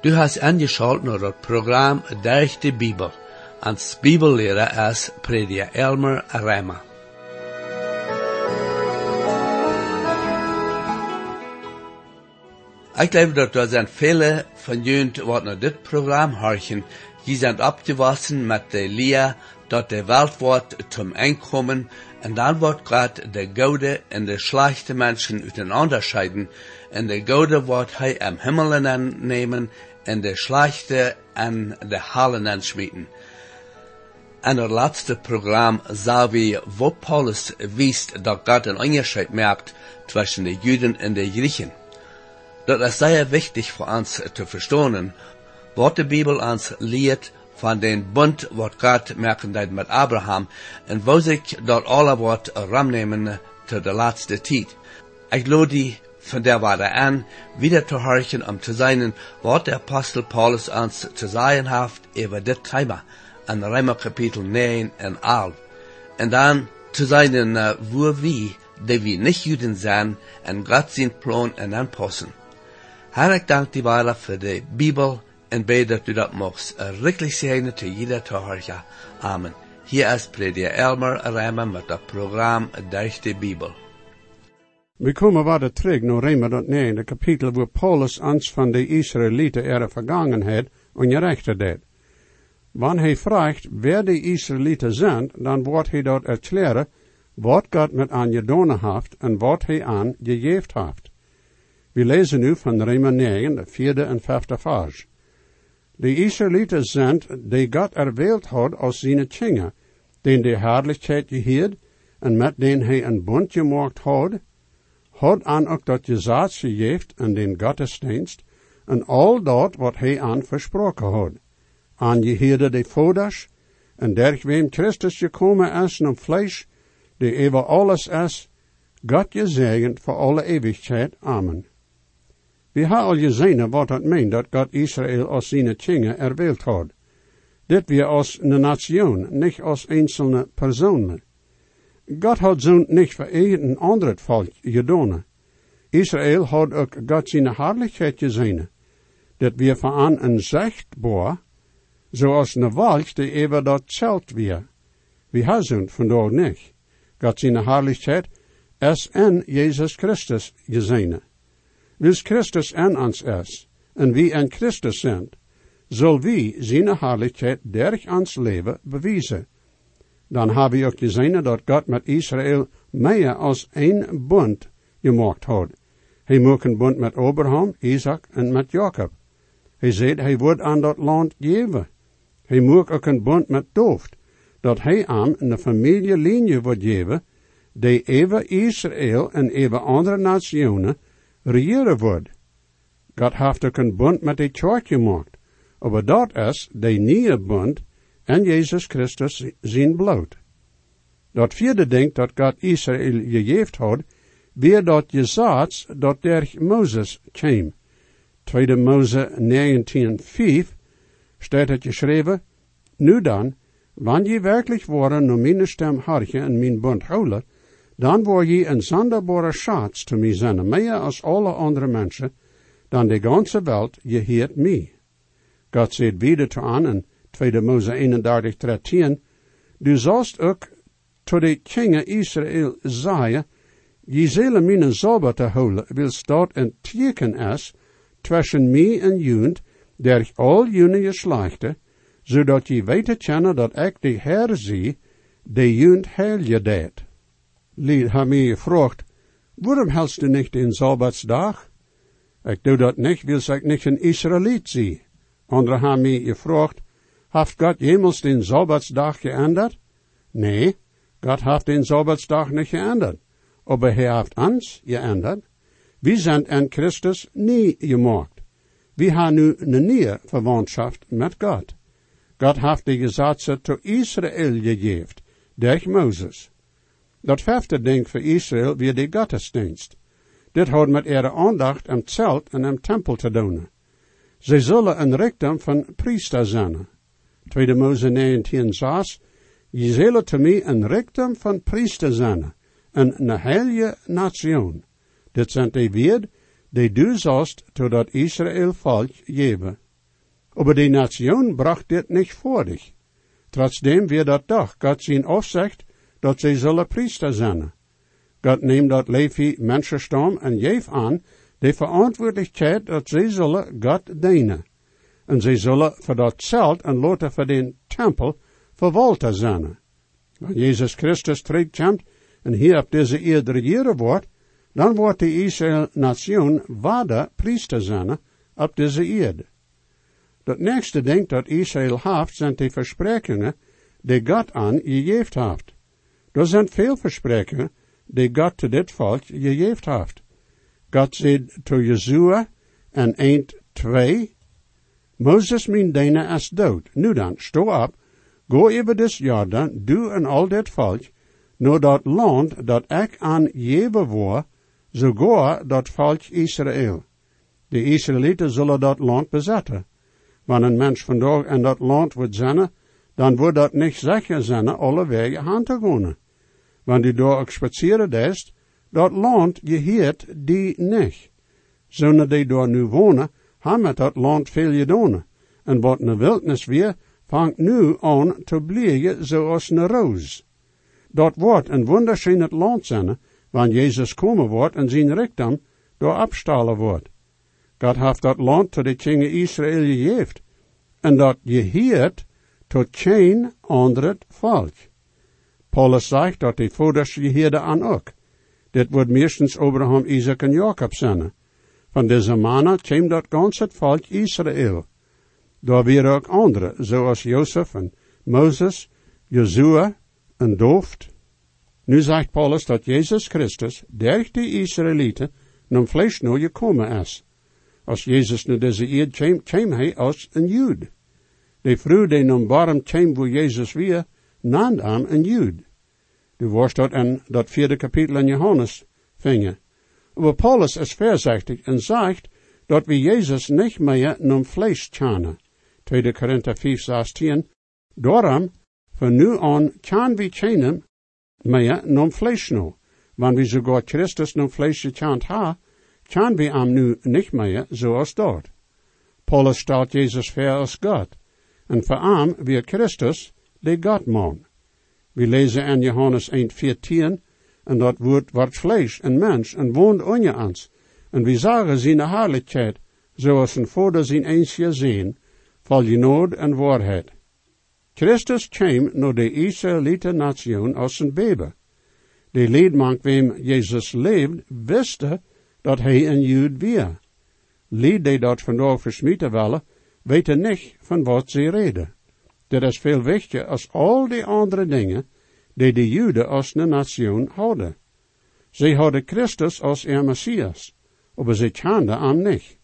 Du hast angeschaltet naar het programma Durch de Bibel. Als Bibellehrer is prediker Elmer Reimer. Ik geloof dat er zijn vele van jullie wat naar dit programma horchen, die zijn opgewassen met de leer dat de wereld wordt zum Einkommen en dan wordt God de goede en de slechte mensen uiteinanderscheiden en de goede wordt hij am Himmel aannemen en de slechte aan de halen aansmieten. En het laatste programma zagen we wo Paulus wist dat God een onderscheid maakt tussen de Juden en de Griechen. Dat is zeer wichtig voor ons te verstaan, wat de Bibel ons leert van den Bund wat God maakt met Abraham en wo zich dat alle wordt ramnemen tot de laatste tijd. Ik lood die van der waarde aan wieder te horchen om te zijn wat de apostel Paulus ons te zeggen heeft over dit thema in Römer kapitel 9 en 11. En dan te zijn wo wie, die we niet Juden zijn, en God zijn plan en aanpassen. Hartelijk dank die waarde voor de Bibel en bid dat u dat mocht richtelijk zijn te jeder te horen. Amen. Hier is prediker Elmer Reimer met het programma Durch de Bibel. We komen weer terug naar Römer 9, de kapitel waar Paulus ons van de Israëlieten ihre vergangenheid ongerechtigd deed. Wanneer hij vraagt wer de Israëlieten zijn, dan wordt hij dat erklären wat God met aan gedaan heeft en wat hij aan gegeven heeft. We lezen nu van Römer 9, de 4e en 5e vers. De Israëlieten zijn die God erwählt had als zijn kinderen, den de herrlichheid geheerd en met den hij een bund gemaakt had aan ook dat gezag gegeven en den gottesdienst en al dat wat hij aan versproken had. Aan geheerde de voders en dergwem Christus gekomen is om vlees, die over alles is, God gezegend voor alle eeuwigheid. Amen. We hebben al gezien wat het meent dat God Israël als zijn kinderen erwählt had. Dit weer als een nation, niet als einzelne personen. God had zo niet voor een ander volk gedaan. Israël had ook God zijn herrlichheid gezien. Dit weer van een zichtbaar, zoals een wolk die even dat zelt weer. We hebben vandaag niet. God zijn herrlichheid is in Jezus Christus gezien. Wils Christus in ons is, en wie in Christus zijn, zal wie zijn herrlichheid durch ons leven bewijzen. Dan hebben we ook gezien dat God met Israël meer als een bund gemaakt had. Hij maakt een bund met Abraham, Isaac en met Jacob. Hij zegt hij wordt aan dat land geven. Hij maakt ook een bund met David, dat hij aan een familielinie wordt geven, die even Israël en even andere nationen regeren wordt. God heeft ook een bund met de kerk gemaakt, maar dat is de nieuwe bund en Jezus Christus zijn bloed. Dat vierde ding dat God Israël gegeven had, weer dat gezag dat durch Mozes kwam. 2 Mose 19:5 staat het geschreven, nu dan, wanneer je werkelijk worden naar mijn stem hartje en mijn bund houden, dan word je een zonderbare schatz te mij zijn, meer als alle andere mensen, dan de ganze wereld je heert mij. God zegt wieder te aan in 2 Mose 31:13, du zalst ook tot de kinderen Israël zeggen, je zullen mijn Sabbat houden, wils dat een teken is, tussen mij en junt, der al jullie geslachten, zodat je weet kennen dat ik de Heer zie, die junt heil je deed. Lied heeft mij gevraagd, waarom helst du niet in Sabbatsdag? Ik doe dat niet, wils ik niet een Israëliet zie. Anderen hebben mij gevraagd, heeft God jemals den Sabbatsdag geändert? Nee, God heeft den Sabbatsdag niet geändert, aber hij heeft ons geändert. We zijn in Christus nie gemaakt. We hebben nu een nieuwe verwantschaft met God. God heeft de gesetze tot Israël gegeven, durch Moses. Dat vijfde ding voor Israël weer de gottesdienst. Dit houdt met ihre aandacht am Zelt en am Tempel te doen. Zij zullen een richting van priester zijn. 2 Mose 19:6, je zullen te mij een richting van priester zijn, een heilige nation. Dit zijn de woorden die du zalst totdat Israël volk geven. Aber die Nation bracht dit nicht vor dich. Trotzdem wird dat doch Gott zijn Aufsicht, dat sie zullen Priester zijn. Gott neemt dat Levi Menschenstam en geeft aan de verantwoordelijkheid dat zij zullen God dienen. En zij zullen voor dat zelt en later voor den tempel verwalter zijn. Wanneer Jezus Christus terugkomt en hier op deze aarde regeren wordt, dan wordt de Israël-nation waarde priester zijn op deze aarde. Dat nächste ding dat Israël heeft, zijn de versprekingen die God aan gegeven heeft. Er zijn veel versprekingen die God te dit volk gegeven heeft. God zei to Jozua en 1:2, Moses mijn dienaar is dood. Nu dan, sto op, go over dis Jordan, du en al dit volk, naar dat land dat ik aan geven word, sogar dat volk Israël. De Israëlieten zullen dat land bezetten. Wanneer een mens vandaag in dat land wordt zijn, dan wordt dat niet zeker zijn alle wegen aan te gaan. Wanneer die daar ook spazieren is, dat land geheert die niet. Zonder die daar nu wonen, hebben dat land veel gedaan. En wat een wildnis weer, vangt nu aan te bloeien zoals een roos. Dat wordt een wonderschijn land zijn, wanneer Jezus komen wordt en zijn rijkdom door afstalen wordt. God heeft dat land tot de kingen Israël gegeven. En dat geheert tot geen ander volk. Paulus zegt dat de vaders geheerde aan ook. Dit wordt meestens Abraham, Isaac en Jacob zijn. Van deze mannen kwam dat ganse volk Israël. Daar weer ook anderen, zoals Jozef en Moses, Jozua en Dooft. Nu zegt Paulus dat Jezus Christus, door de Israëlieten, nam vlees nou gekomen is. Als Jezus naar deze aarde kwam hij als een Jood. De vrouw die nam barm kwam waar Jezus weer, naamde hem een Jood. Du worst dat in dat 4e kapitel in Johannes vingen. Maar Paulus is voorzichtig en zegt dat we Jezus niet meer nam vlees kennen. 2 Korinther 5:16. Daarom, van nu aan kan we kennen meer nam vlees nou. Wanneer we sogar Christus nam vlees gekend hebben, kan we hem nu niet meer zoals dat. Paulus stelt Jezus voor als God. En voor hem weer Christus de Godman. We lezen in Johannes 1:14, en dat woord wordt vlees en mens en woont onder ons. En we zagen zijn heerlijkheid, zoals een vader zijn eens gezien, vol genade en waarheid. Christus kwam naar de Israëliete nation als een baby. De liedman wem Jezus leefde, wisten dat hij een Jood was. Lied die dat vandaag versmieten willen, weten niet van wat ze reden. Dit is veel wichtiger als al die andere dingen die de Joden als een nation hadden. Ze hadden Christus als er Messias, maar ze kenden hem niet.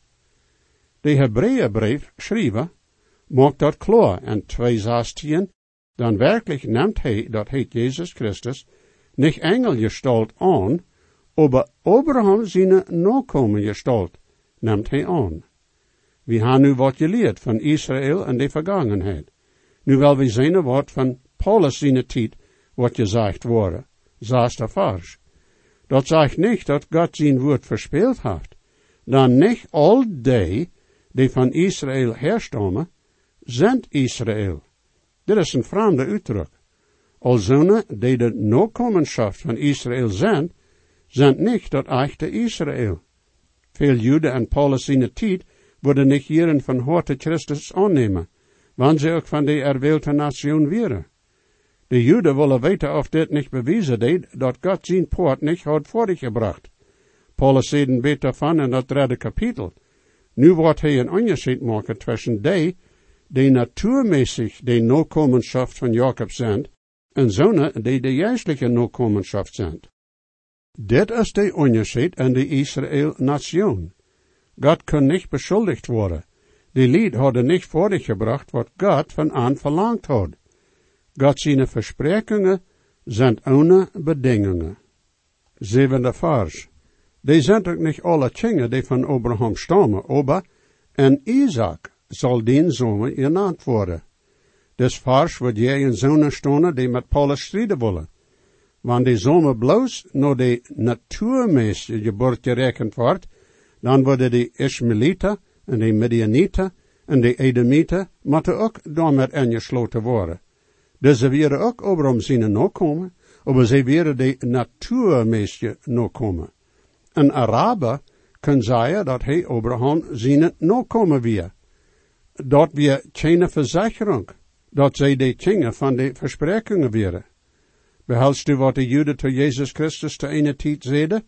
De Hebreeënbrief schreef, maakt dat klaar in 2:16, dan werkelijk neemt hij dat heet Jezus Christus niet engelgestalt aan, maar Abraham zijn nakomengestalt neemt hij aan. We hebben nu wat geleerd van Israël en de vergangenheid. Nu wil we zien wat van Paulus zijn tijd wat gezegd worden. 6e vers. Dat zegt niet dat God zijn woord verspeeld heeft. Dan niet al die van Israël herstammen, zijn Israël. Dit is een vreemde uitdruk. Alzonen die de nakomenschaft van Israël zijn niet dat echte Israël. Veel Joden en Paulus zijn tijd worden niet hierin van harte Christus aannemen, wanneer ze ook van de erwählte nation wären. De Joden willen weten of dit niet bewijzen deed, dat God zijn poort niet had voorgebracht. Paulus zei beter van in dat 3e kapitel. Nu wordt hij een onderscheid maken tussen die natuurmäßig de nakomenschaft van Jacob zijn, en zonen die de geestelijke nakomenschaft zijn. Dit is de onderscheid in de Israël-nation. God kan niet beschuldigd worden. Die lied hadden niet voorgebracht wat God van aan verlangt had. God zijn versprekingen zijn ohne bedingingen. 7e vers. Die zijn ook niet alle kingen die van Abraham stammen, maar en Isaac zal den zoon genaamd worden. Des vers wordt jij een zonen stonen die met Paulus strijden willen. Wanneer de zomer bloos naar de natuurmäßige geboorte gerekend wordt, dan worden de Ishmaeliten en de Midianieten En de Edomieten moeten ook daarmee ingesloten worden. Dus ze waren ook Abraham zijn nakomen, maar ze waren de natuurmeisje nakomen. Een Araber kan zeggen dat hij Abraham zijn nakomen weer. Dat weer geen verzekering, dat zij de dingen van de versprekingen waren. Behelst u wat de Joden tot Jezus Christus te ene tijd zeiden?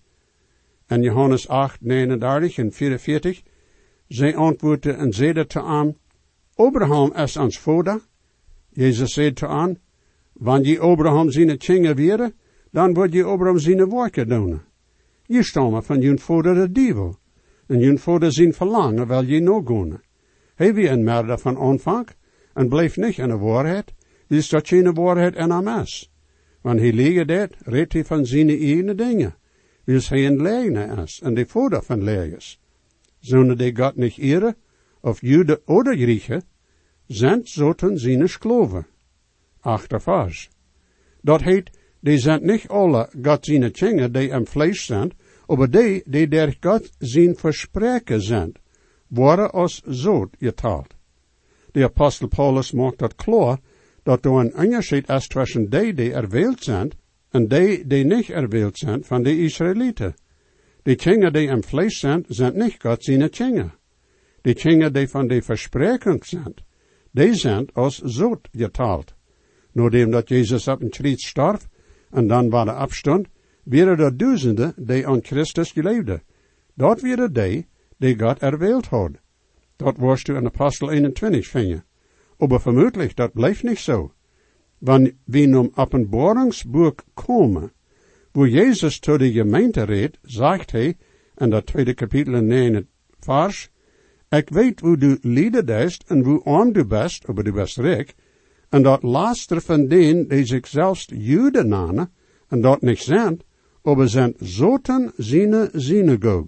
En Johannes 8, 39 en 44, zij antwoordden en zeiden te aan, Abraham is ons vader. Jezus zei te aan, wanneer je Abraham zijn dingen waren, dan wordt je Abraham zijn werken doen. Je stammen van je vader de duivel, en je vader zijn verlangen wil je nog gaan. Hij wie een merder van aanvang, en bleef niet in de waarheid, dus dat geen waarheid in hem is. Wanneer hij liegen deed, redt hij van zijn eigen dingen, dus hij een leger is, en de vader van legers. Zullen die God niet eren, of Joden oder Griechen, zijn zoten zijn skloven. Achtervers. Dat heet, die zijn niet alle God zijn dingen die am vlees zijn, maar die der God zijn verspreken zijn, worden als zout getaald. De apostel Paulus maakt dat klaar, dat er een onderscheid is tussen die erwählt zijn, en die niet erwählt zijn van de Israëlieten. Die dingen die am vlees zijn niet God zijn dingen. Die dingen die van de verspreking zijn, die zijn als zout getaald. Nadat dat Jezus op een kruis starf, en dan bij de opstand, waren er duizenden die aan Christus geleefden. Dat waren die God erwählt had. Dat was in Apostel 21 vinden. Maar vermoedelijk, dat blijft niet zo. Wanneer we in Openbaringsboek komen, wo Jezus tot de gemeente redt, zegt hij, in dat tweede kapitel in 9 vers, ik weet hoe du lieden bent en hoe arm du bent, maar du bent rijk, en dat laatste van denen die zichzelf Joden namen, en dat niet zijn, maar zijn zoten zijn synagoge.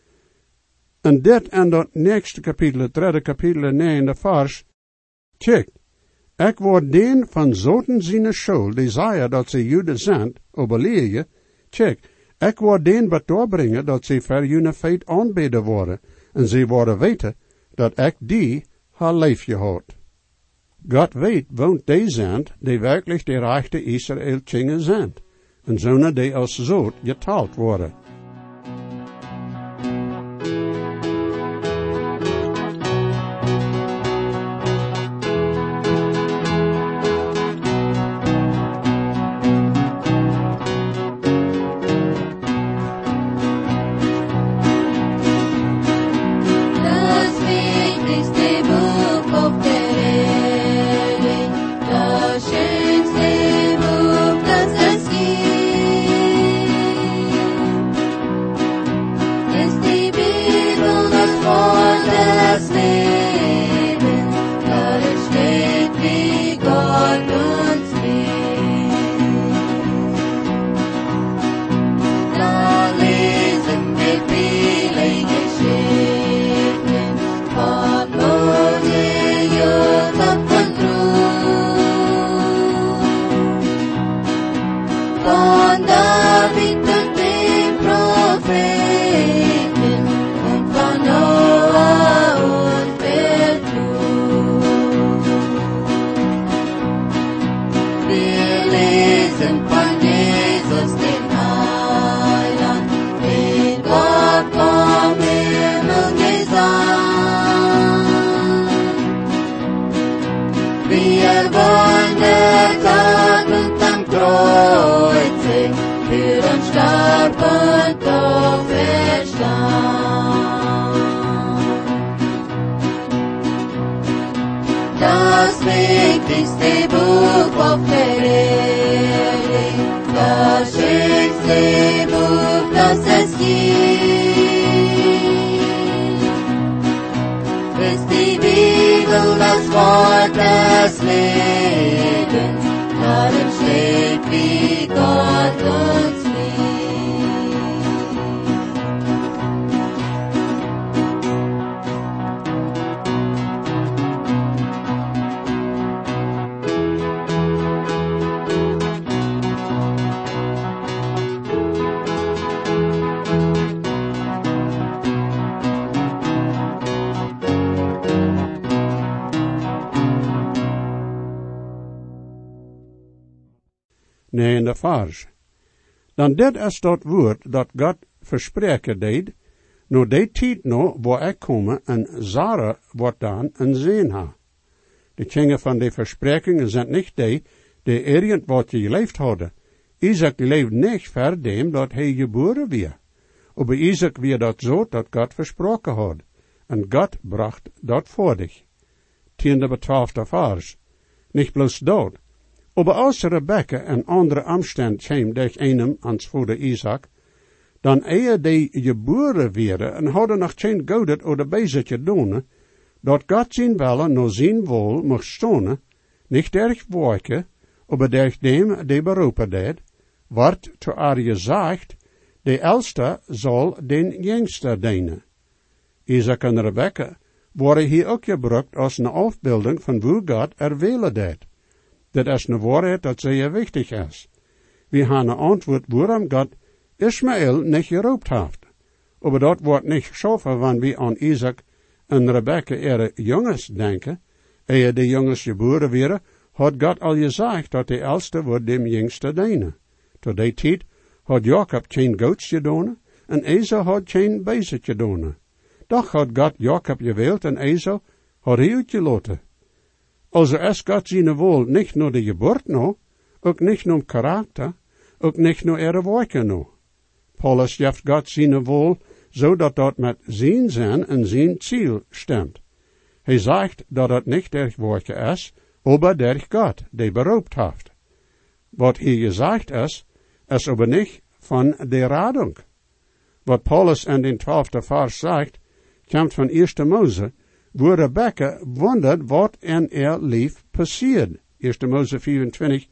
En dit en dat nächste kapitel, het derde kapitel, 9 vers, kijk, ik word den van zoten zijn schuld, die zeggen dat ze Joden zijn, overleven, kijk, ik word den wat doorbrengen dat ze voor jullie feit aanbeden worden, en ze worden weten dat ik die haar leefje had. God weet, woont die zijn, die werkelijk de rechte Israël kinderen zijn, en zullen die als zout getaald worden. 9e vers. Dan dit is dat woord dat God verspreken deed, no die tijd no, waar ik komme, en Sarah wordt dan een zin ha. De kingen van de versprekingen zijn niet die eerst wat geleefd hadden. Isaac leefde niet ver dem dat hij geboren weer. Maar bij Isaac weer dat zo dat God versproken had. En God bracht dat voor dich. 10e 12e vers. Niet bloos dat. Maar als Rebecca een andere omstand kwam durch einem ans vader Isaac, dan eer die geboren werden en hadden nog geen goudet oder bezitje doen, dat God zijn welle no zijn wol mocht stonen, niet derg woike, aber derg dem die beroepen deed, wordt te Arje zegt, de elste zal den jongste dienen. Isaac en Rebecca worden hier ook gebruikt als een afbeelding van hoe God willen deed. Dat is een waarheid dat zeer wichtig is. We hebben een antwoord waarom God Ismaël niet geroopt heeft. Maar dat wordt niet geschoven wanneer we aan Isaac en Rebecca ihre jongens denken. Eer de jongens geboren werden, had God al gezegd dat de oudste wordt dem jongste dienen. Tot die tijd had Jacob geen goats gedaan en Esau had geen bezit gedaan. Doch had God Jacob gewild en Esau had hij uitgelaten. Also is God zijn wil niet nur de geboorte no, ook niet nur karakter, ook niet nur ihre werken no. Paulus geeft God zijn wil, zodat dat met zijn zin en zijn ziel stemt. Hij zegt dat het niet der werken is, aber der God, die beroopt heeft. Wat hier gezegd is aber niet van de radung. Wat Paulus in den 12e vers zegt, komt van 1 Mose, wo Rebecca wondert wat in lief passiert. 1 Mose 24,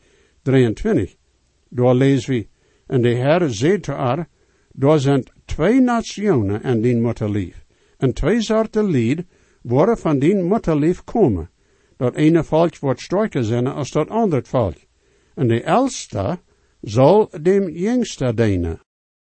23. Daar lezen we, en de Heer zei te haar, daar zijn 2 nationen in dien mutterlief, en 2 soorten lied worden van dien mutterlief komen. Dat ene volk wordt sterker zijn als dat andere volk. En de oudste zal dem jongste dienen.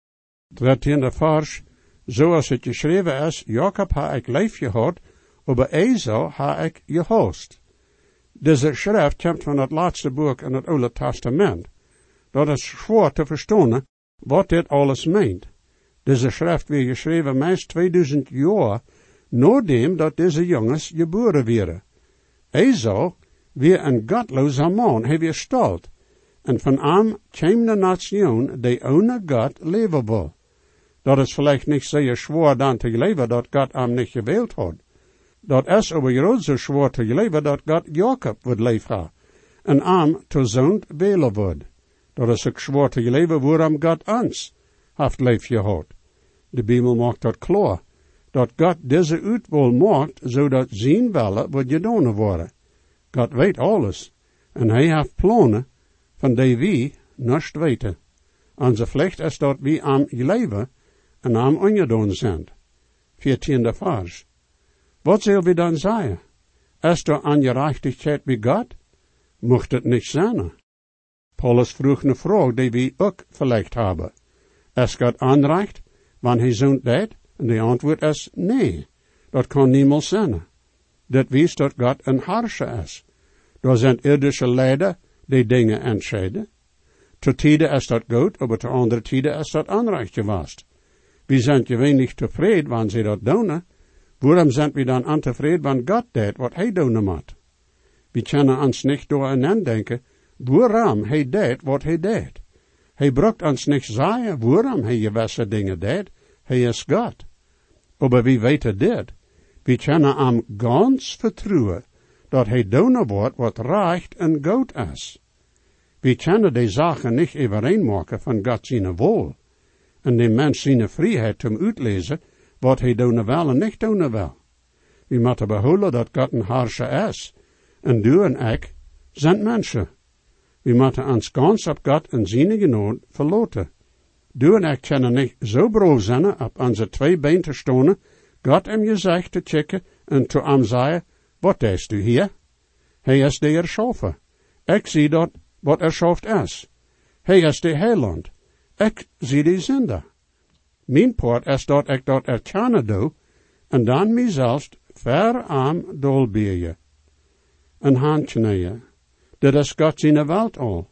13e vers, zoals het geschreven is, Jacob ha ik lief gehad, aber Esau ha ik gehaast. Deze schrift komt van het laatste boek in het Oude Testament. Dat is zwaar te verstaan wat dit alles meent. Deze schrift werd geschreven meest 2000 jaar nadat dat deze jongens geboren werden. Esau weer een godloze man, hij weer stalt. En van hem kwam de nation die ohne God leven wil. Dat is vielleicht niet zeer zwaar dan te leven dat God hem niet gewild had. Dat is aber groot zo zwaar te leven dat God Jacob would leven en hem te zoon willen would. Dat is ook zwaar te leven waarom God ons heeft lief gehad. De Bijbel maakt dat klaar, dat God deze uitwil maakt, zodat zijn wille wordt gedaan worden. God weet alles, en hij heeft plannen van die we niet weten. Onze plicht is dat we aan leven en aan ongedaan zijn. 14e vers. Wat zullen we dan zeggen? Is er ongerechtigheid bij God? Mocht het niet zijn. Paulus vroeg een vraag die we ook verlegd hebben. Is God onrecht, wanneer hij zo'n deed? En de antwoord is nee. Dat kan niemand zijn. Dat wijst dat God een harscher is. Er zijn irdische leider die dingen entscheiden. Te tijden is dat goed, maar te andere tijden is dat onrecht geweest. We zijn gewöhnlich tevreden wanneer ze dat doen. Waarom zijn we dan ontevreden wanneer God deed wat hij doen moet? We kunnen ons niet dooreinander denken waarom hij deed wat hij deed. Hij bracht ons niet zeggen waarom hij gewisse dingen deed. Hij is God. Maar wie weten dit? We kunnen hem ganz vertrouwen dat hij doen wordt wat recht en goed is. We kunnen die zaken niet overeenmaken van God zijn wil. En de mens zijn vrijheid om uitlezen wat hij doen wil en niet doen wil. We moeten behouden dat God een harscher is. En du en ik zijn mensen. We moeten ons gans op God en zijn genade verlaten. Du en ik kunnen niet zo braaf zijn op onze 2 benen te staan, God hem gezicht te checken en te hem zeggen, wat is du hier? Hij is de erschaffen. Ik zie dat wat erschaft is. Hij is de heiland. Ik zie de zinde. Mijn part is dat ik dat erkennen doe, en dan mijzelf ver aan dolbeer. Een handje neer. Dit is God zijn welt al.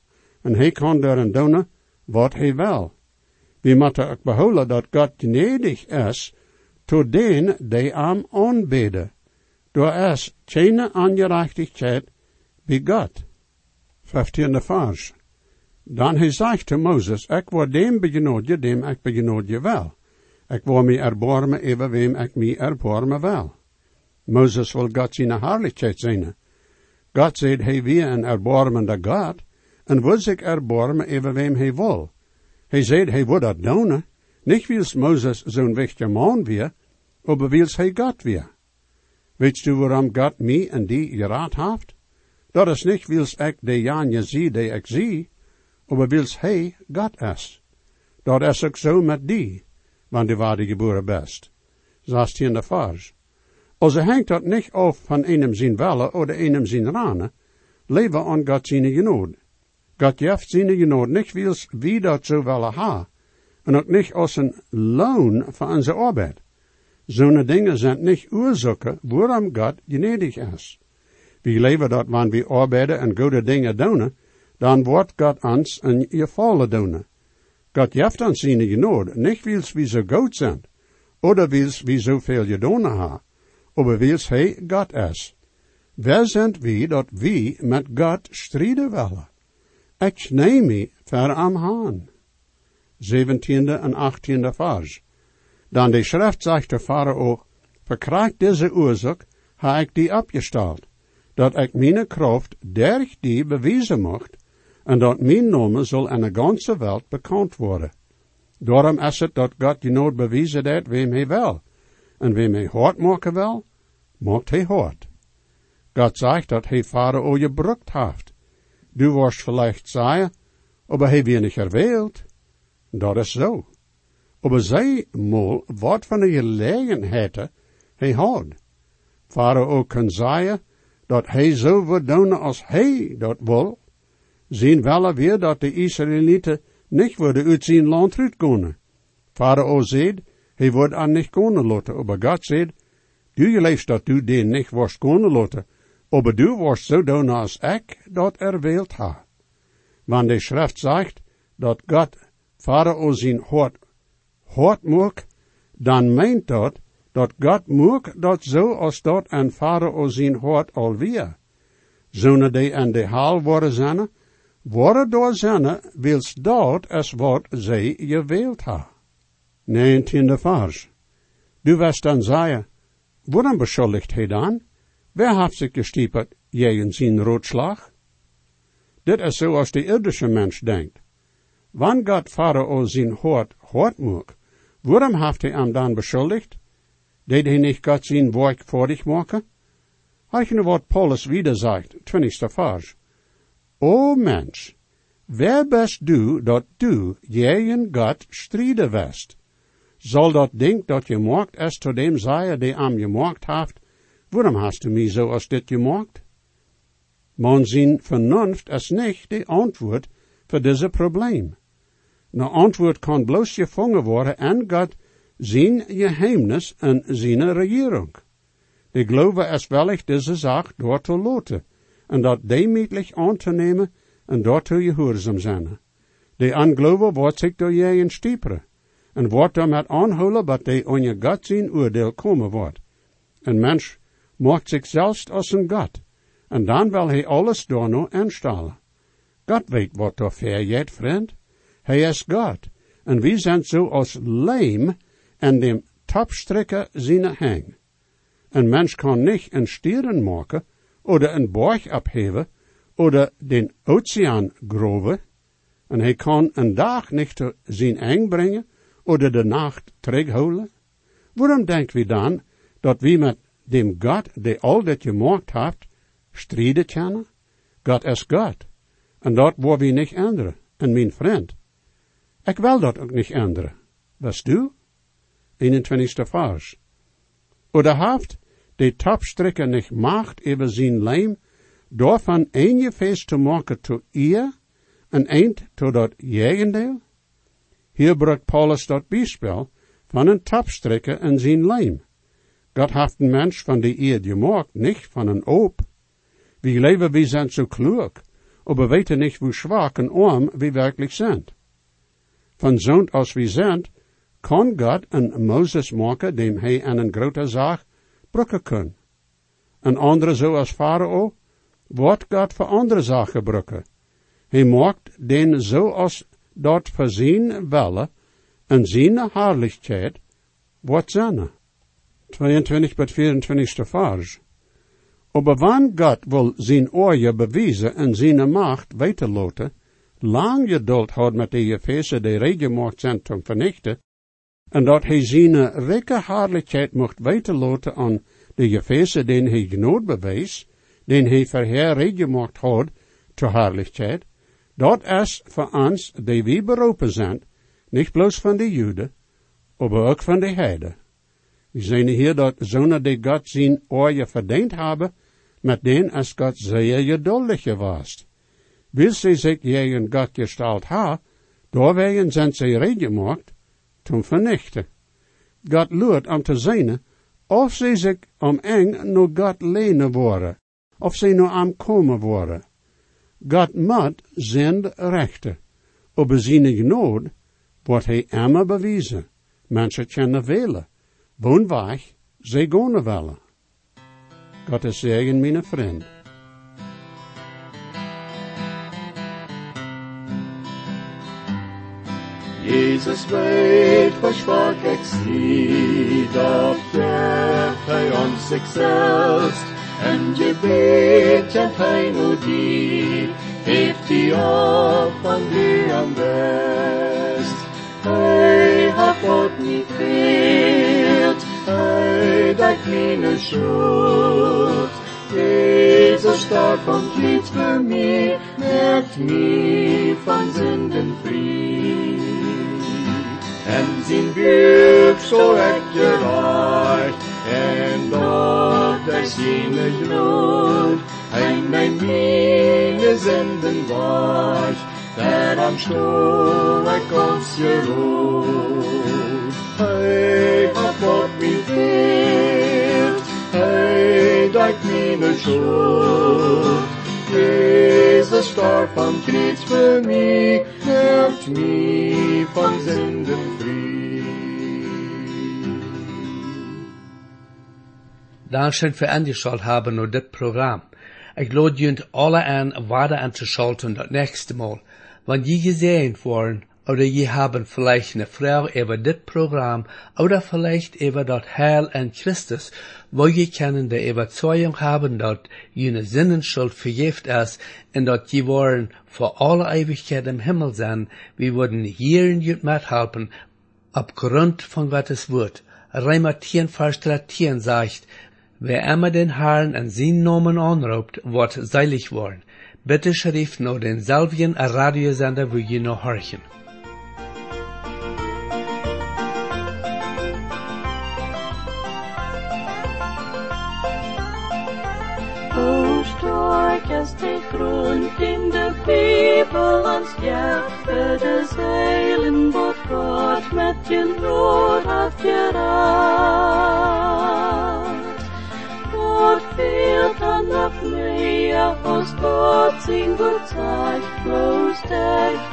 en hij kan daarin doen wat hij wil. We moeten ook behouden dat God gnädig is tot den die hem aanbidden. Door is geen ongerechtigheid bij God. 15e vers. Dan hij zegt te Mozes, ik word dem begenodje, dem ik begenodje wel. Ik wil mij erbarmen even wem ik mij erbarmen wel. Mozes wil God zijn herrlichheid zijn. God zegt, hij weer een erbarmende God, en wil zich erbarmen even wem hij wil. Hij zegt, hij wil dat doen, niet wils Mozes zo'n wichtige man weer, maar wils hij God weer. Weet u waarom God mij en die geraad heeft? Dat is niet wils ik de Janje zie die ik zie, maar wils hij God is. Dat is ook zo met die, want die waar die geboren best. 16e vers. Also hangt dat niet af van einem zijn welle oder einem zijn rane, leven aan God zijn genode. God jeft zijn genode niet wils wie dat zo willen ha, en ook niet als een loon voor onze arbeid. Zo'n dingen zijn niet oorzaken waarom God gnädig is. We leven dat wanneer we arbeiden en goede dingen doen, dan wordt God ons een gevallen doen. God jeft ons zijn genode, niet wils we zo goed zijn, oder wils we zoveel gedaan hebben, maar wils hij God is. Wer zijn we dat we met God strijden willen? Ik neem me ver am haan. 17e en 18e vers. Dan de schrift zegt de Pharao, verkrijgt deze oorzaak, ha ik die opgesteld, dat ik mijn kracht durch die bewijzen mocht, en dat mijn naam zal in de ganze wereld bekend worden. Daarom is het dat God die nood bewijzen dat wem hij wil, en wem hij hard maken wil, maakt hij hard. God zegt dat hij Pharao gebruikt heeft. Du wirst vielleicht zeggen, aber hij weer niet erwählt. Dat is zo. Aber zij mal wat van de gelegenheid hij had. Pharao kan zeggen, dat hij zo wil doen als hij dat wil. Zien wel weer dat de Israëlieten niet worden uit zijn land uitkomen. Pharao zegt, hij wordt aan niet kunnen laten, aber God zegt, du geleefst dat du den niet worst kunnen laten, aber du worst zo doen als ik dat erwählt ha. Want de schrift zegt, dat God Pharao zijn hart maakt, dan meent dat God maakt dat zo als dat en Pharao zijn hart alweer. Zonen die en de haal worden zijn, worden door zijn, wils dat is wat zij gewild ha. 19e vers. Du wirst dan zeggen, waarom beschuldigt hij dan? Wer heeft zich gestieperd tegen zijn roodslag? Dit is zoals de irdische mens denkt. Wanneer God Pharao zijn hart maakt, waarom heeft hij hem dan beschuldigd? Deed hij niet God zijn werk voordig maken? Hör je wat Paulus wieder zegt, 20e vers. O mens, wer bist du, dat du tegen God strijden west? Zal dat ding dat je maakt is tot dem zeggen die am gemaakt heeft, waarom hast du mij zo als dit gemaakt? Man zijn vernunft is niet de antwoord voor deze probleem. Na antwoord kan bloos gevangen worden en God zijn geheimnis en zijn regering. De geloven is wellicht deze zaak door te laten, en dat demütlich aan te nemen en daartoe gehoorzaam zijn. De ongeloven wordt zich door je stieperen, en wordt daarmet aanhouden dat de aan je God zijn oordeel komen wordt. Een mens maakt zich zelfs als een God, en dan wil hij alles door nou instellen. God weet wat er vergeet, vriend. Hij is God, en we zijn zo als leem en dem topstrikken zijn hang. Een mens kan niet een stieren maken, oder een borg opheven, oder den oceaan groven, en hij kan een dag niet te zijn eng brengen, oder de nacht terughouden. Waarom denken we dan, dat we met dem God, die al dat gemaakt heeft, strijden kunnen? God is God, en dat wil we niet änderen. En mijn vriend, ik wil dat ook niet änderen. Weißt du? 21e vers. Oder haft de topstrikker nicht macht über zijn leim, daarvan een gefeest te maken tot ihr, en eind tot dat jegendeel? Hier brengt Paulus dat bijspel van een topstrikker en zijn leim. God heeft een mens van de eer gemaakt, niet van een oop. Wie leven, wie zijn zo klug, aber weten nicht, wie schwach und arm wir wirklich sind. Von zo'n als wir sind, kann Gott een Moses maken, dem hij aan een grote zaak brukken kan. Een andere zo als Pharao, wordt God voor andere zaken brukken. Hij maakt den zo als dat voor zijn welle en zijn heerlijkheid wordt zijn. 22 tot 24 vers. Aber wann God wil zijn oorje bewijzen en zijn macht weiterloten, lang geduld had met de Efeze die reedgemaakt zijn te vernichten, en dat hij zijn rijke heerlijkheid mocht weiterloten aan de Efeze den hij genood bewees, den hij vorher reedgemaakt had te heerlijkheid, dat is voor ons die we beroepen zijn, niet bloos van de Joden, maar ook van de Heiden. We zien hier dat zonen die God zijn oorje verdiend hebben, met den als God zeer geduldig was. Wil ze zich tegen God gesteld ha, doorwegen zijn ze reedgemaakt, zum vernichten. God luurt om te zien of ze zich om eng naar God lenen worden, of ze naar hem komen worden. God moet zijn rechten, over zijn genade wordt hij immer bewijzen. Mensen kunnen willen, woonweg ze gaan willen. God is zegen, mijn vriend. Jesus weet, versprach ik zie, dat treft hij ons zichzelf, en gebed kent hij nu die, heeft hij op van wie am best. Hij hat God niet veert, hij dekt meine schuld. Jezus starb vom Kreuz für mich, merkt mich von Sünden frei. En zijn buik zo echt gereicht, en dat hij zijn gloed, hij mijn Sünden wacht, der am Stuhl ik ons geruht. Hij hat Gott mich veert, hij dekt meine schuld. Jesus starb am Kreuz für mich, macht mich von Sünden frei. Dankeschön für angeschaut haben und dit Programm. Ich lade junt alle an, weiter anzuschalten das nächste Mal. Wenn die gesehen worden, oder je haben vielleicht eine Frage über dit Programm, oder vielleicht über das Heil in Christus, wo je können die Überzeugung haben, dass jene Sinnenschuld vergift ist, und dass je wollen vor alle Ewigkeit im Himmel sein, wir würden hier in jut mithelfen, aufgrund von Gottes Wort. Römer 10, Vers 13 sagt, wer immer den Herrn in seinen Namen anruft, wird selig worden. Bitte schrift nur den selben Radiosender, wo je noch horchen. Ist der Grund in der Bibel ans Jahre des Heilen, wo Gott mit den Rot hat gerat. Gott fehlt dann noch mehr, aus Gott sein Gott zeigt, bloß der